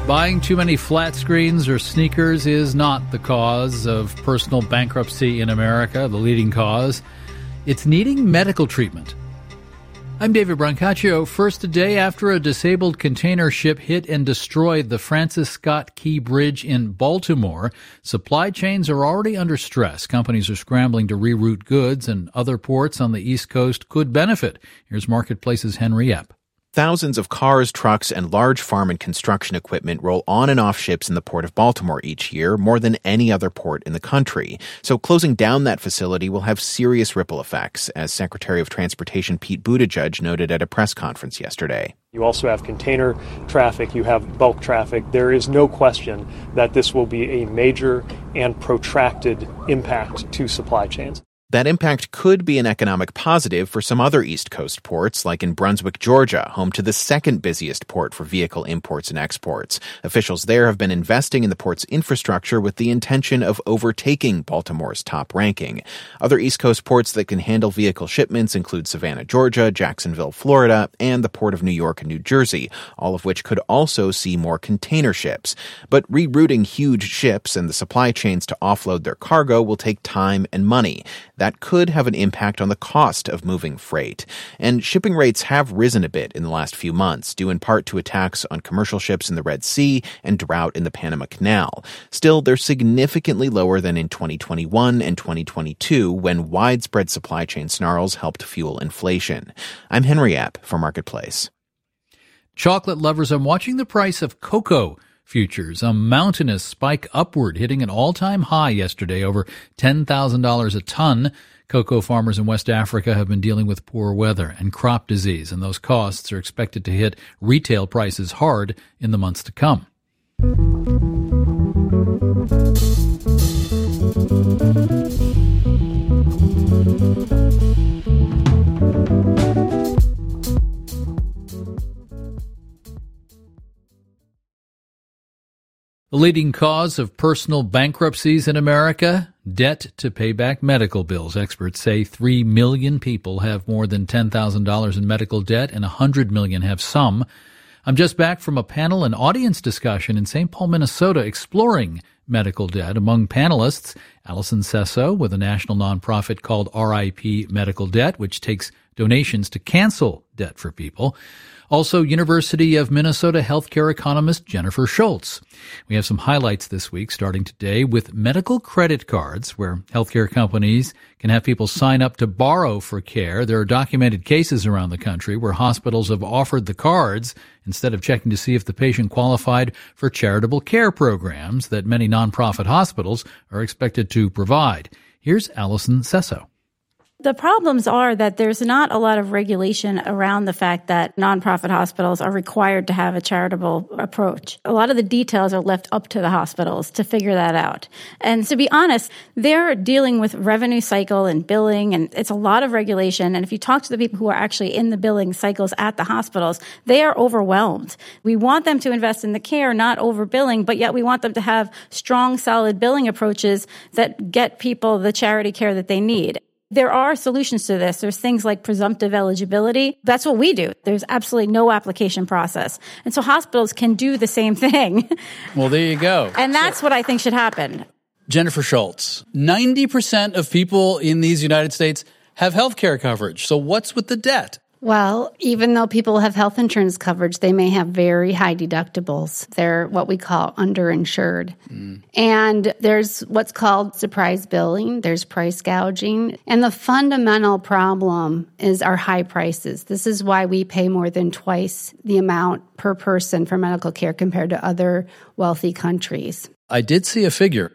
Buying too many flat screens or sneakers is not the cause of personal bankruptcy in America, the leading cause. It's needing medical treatment. I'm David Brancaccio. First, a day after a disabled container ship hit and destroyed the Francis Scott Key Bridge in Baltimore, supply chains are already under stress. Companies are scrambling to reroute goods, and other ports on the East Coast could benefit. Here's Marketplace's Henry Epp. Thousands of cars, trucks, and large farm and construction equipment roll on and off ships in the Port of Baltimore each year, more than any other port in the country. So closing down that facility will have serious ripple effects, as Secretary of Transportation Pete Buttigieg noted at a press conference yesterday. You also have container traffic, you have bulk traffic. There is no question that this will be a major and protracted impact to supply chains. That impact could be an economic positive for some other East Coast ports, like in Brunswick, Georgia, home to the second busiest port for vehicle imports and exports. Officials there have been investing in the port's infrastructure with the intention of overtaking Baltimore's top ranking. Other East Coast ports that can handle vehicle shipments include Savannah, Georgia, Jacksonville, Florida, and the Port of New York and New Jersey, all of which could also see more container ships. But rerouting huge ships and the supply chains to offload their cargo will take time and money. That could have an impact on the cost of moving freight. And shipping rates have risen a bit in the last few months, due in part to attacks on commercial ships in the Red Sea and drought in the Panama Canal. Still, they're significantly lower than in 2021 and 2022, when widespread supply chain snarls helped fuel inflation. I'm Henry Epp for Marketplace. Chocolate lovers, I'm watching the price of cocoa futures, a mountainous spike upward, hitting an all-time high yesterday, over $10,000 a ton. Cocoa farmers in West Africa have been dealing with poor weather and crop disease, and those costs are expected to hit retail prices hard in the months to come. The leading cause of personal bankruptcies in America, debt to pay back medical bills. Experts say 3 million people have more than $10,000 in medical debt and 100 million have some. I'm just back from a panel and audience discussion in St. Paul, Minnesota, exploring medical debt. Among panelists, Allison Sesso with a national nonprofit called RIP Medical Debt, which takes donations to cancel debt for people. Also, University of Minnesota healthcare economist Jennifer Schultz. We have some highlights this week, starting today with medical credit cards, where healthcare companies can have people sign up to borrow for care. There are documented cases around the country where hospitals have offered the cards instead of checking to see if the patient qualified for charitable care programs that many nonprofit hospitals are expected to provide. Here's Allison Sesso. The problems are that there's not a lot of regulation around the fact that nonprofit hospitals are required to have a charitable approach. A lot of the details are left up to the hospitals to figure that out. And to be honest, they're dealing with revenue cycle and billing, and it's a lot of regulation. And if you talk to the people who are actually in the billing cycles at the hospitals, they are overwhelmed. We want them to invest in the care, not overbilling, but yet we want them to have strong, solid billing approaches that get people the charity care that they need. There are solutions to this. There's things like presumptive eligibility. That's what we do. There's absolutely no application process. And so hospitals can do the same thing. Well, there you go. And that's what I think should happen. Jennifer Schultz, 90% of people in these United States have health care coverage. So what's with the debt? Well, even though people have health insurance coverage, they may have very high deductibles. They're what we call underinsured. And there's what's called surprise billing. There's price gouging. And the fundamental problem is our high prices. This is why we pay more than twice the amount per person for medical care compared to other wealthy countries. I did see a figure,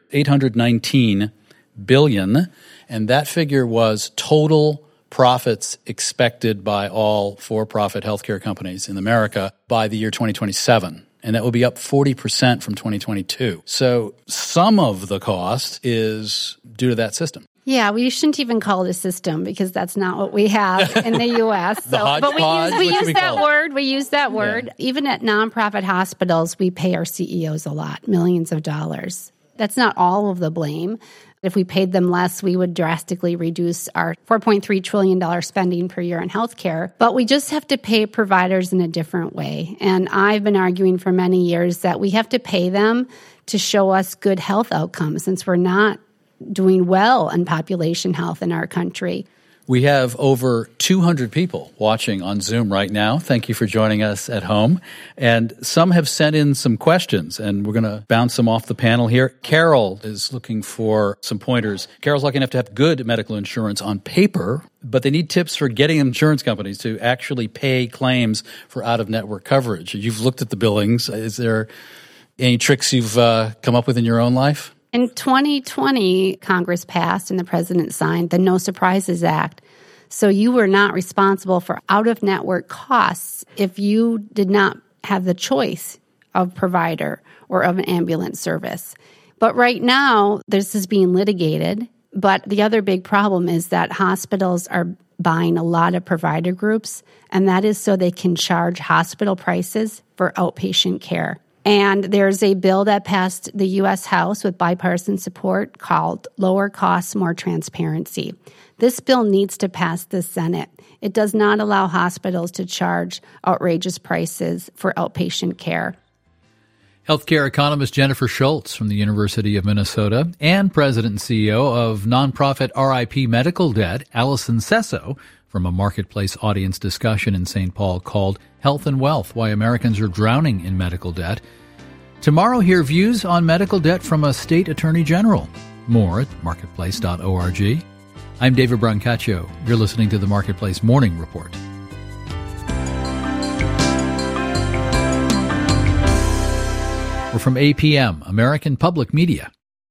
$819 billion, and that figure was total profits expected by all for-profit healthcare companies in America by the year 2027. And that will be up 40% from 2022. So some of the cost is due to that system. Yeah, we shouldn't even call it a system because that's not what we have in the U.S. But we use that word. Yeah. Even at nonprofit hospitals, we pay our CEOs a lot, millions of dollars. That's not all of the blame. If we paid them less, we would drastically reduce our $4.3 trillion spending per year on healthcare. But we just have to pay providers in a different way. And I've been arguing for many years that we have to pay them to show us good health outcomes, since we're not doing well in population health in our country. We have over 200 people watching on Zoom right now. Thank you for joining us at home. And some have sent in some questions, and we're going to bounce them off the panel here. Carol is looking for some pointers. Carol's lucky enough to have good medical insurance on paper, but they need tips for getting insurance companies to actually pay claims for out-of-network coverage. You've looked at the billings. Is there any tricks you've come up with in your own life? In 2020, Congress passed and the president signed the No Surprises Act. So you were not responsible for out-of-network costs if you did not have the choice of provider or of an ambulance service. But right now, this is being litigated. But the other big problem is that hospitals are buying a lot of provider groups, and that is so they can charge hospital prices for outpatient care. And there's a bill that passed the U.S. House with bipartisan support called Lower Costs, More Transparency. This bill needs to pass the Senate. It does not allow hospitals to charge outrageous prices for outpatient care. Healthcare economist Jennifer Schultz from the University of Minnesota and president and CEO of nonprofit RIP Medical Debt, Allison Sesso, from a Marketplace audience discussion in St. Paul called Health and Wealth, Why Americans Are Drowning in Medical Debt. Tomorrow, hear views on medical debt from a state attorney general. More at marketplace.org. I'm David Brancaccio. You're listening to the Marketplace Morning Report. We're from APM, American Public Media.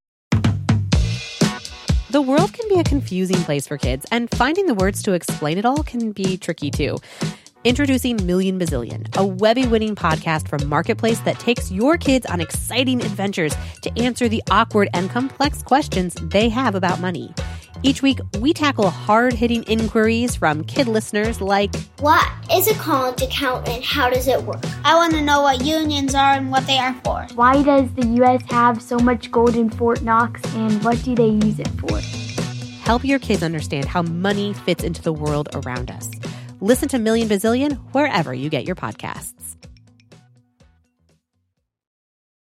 The world can be a confusing place for kids, and finding the words to explain it all can be tricky too. Introducing Million Bazillion, a Webby-winning podcast from Marketplace that takes your kids on exciting adventures to answer the awkward and complex questions they have about money. Each week, we tackle hard-hitting inquiries from kid listeners like, what is a college account and how does it work? I want to know what unions are and what they are for. Why does the U.S. have so much gold in Fort Knox and what do they use it for? Help your kids understand how money fits into the world around us. Listen to Million Bazillion wherever you get your podcasts.